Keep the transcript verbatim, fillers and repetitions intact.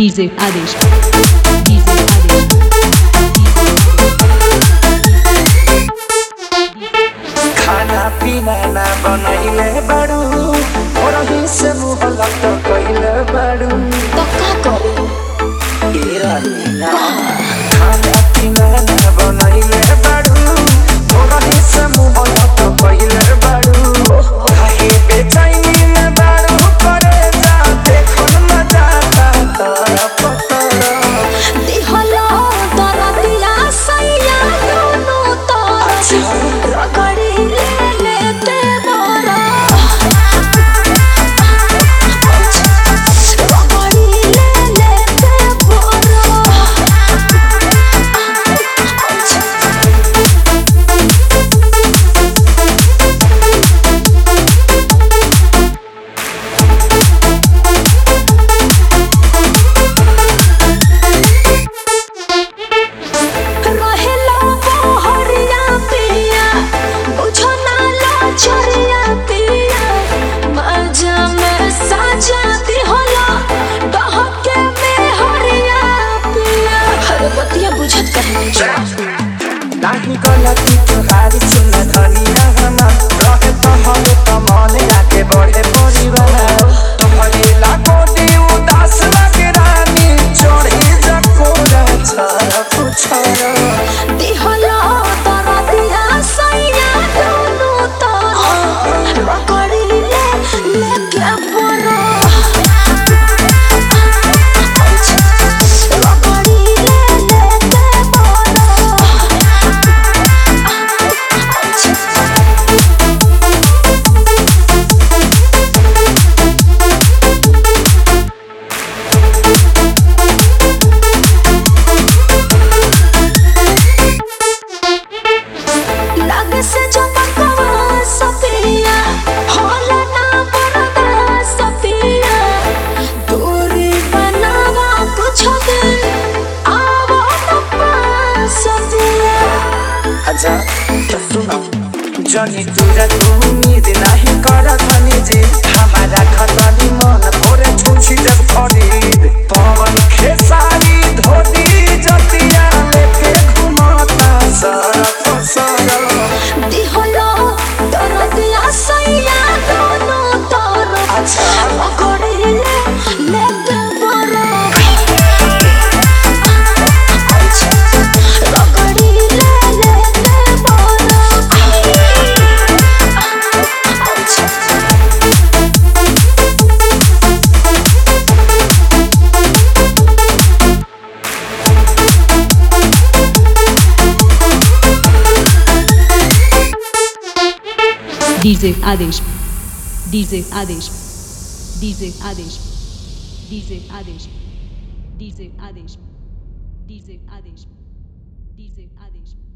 DJ आदेश DJ आदेश खाना पीना ना बनैले बाड़ू और ही से मुँह लग कइले बाड़ू तो का करू ए रानीना खाना पीना ना बनैले बाड़ू और ही से मुँह लग कइले बाड़ू काहे बेचैनी में बाड़ू करे जा देखो न जाता तोरा पतरा दिहलो दरदिया सैया दोनों तरफ रगड़ी ले लेते बरा रगड़ी ले लेते बरा रहेला बहरिया पिया बुझो ना लाचरिया पिया मजा में साजा दिहला डहके में हरिया पिया हर बतिया बुझत कहना नाही गलती तुहारी सुन धनिया हमार रहे तोहरे त मन आगे बढ़े परिवार तोहरे लागो दी उदास लागे रानी चढ़ी जकोरा छरा पुछरा दिहला दरदिया सैया दोनों तरफ रगड़ी ले लेके बरा रगड़ी ले लेते बरा लग से जब कवा सपिया होला ना बरदा सपिया दूरी बनावा कुछ दिन आवा न पास सपिया अच्छा सुनो जनी तुरा तू उम्मीद नाही कर धनी जी हमारा खतनी मन भोरे छुछी जब खरीद पवन खेसारी धोती जतिया लेके घुमाता सरफ सरफ दिहलो दरदिया सैया दोनों तरफ अच्छा रगड़ी ले लेते बरा रगड़ी ले लेते बरा डीजे आदेश डीजे आदेश डीजे आदेश डीजे आदेश डीजे आदेश डीजे आदेश डीजे आदेश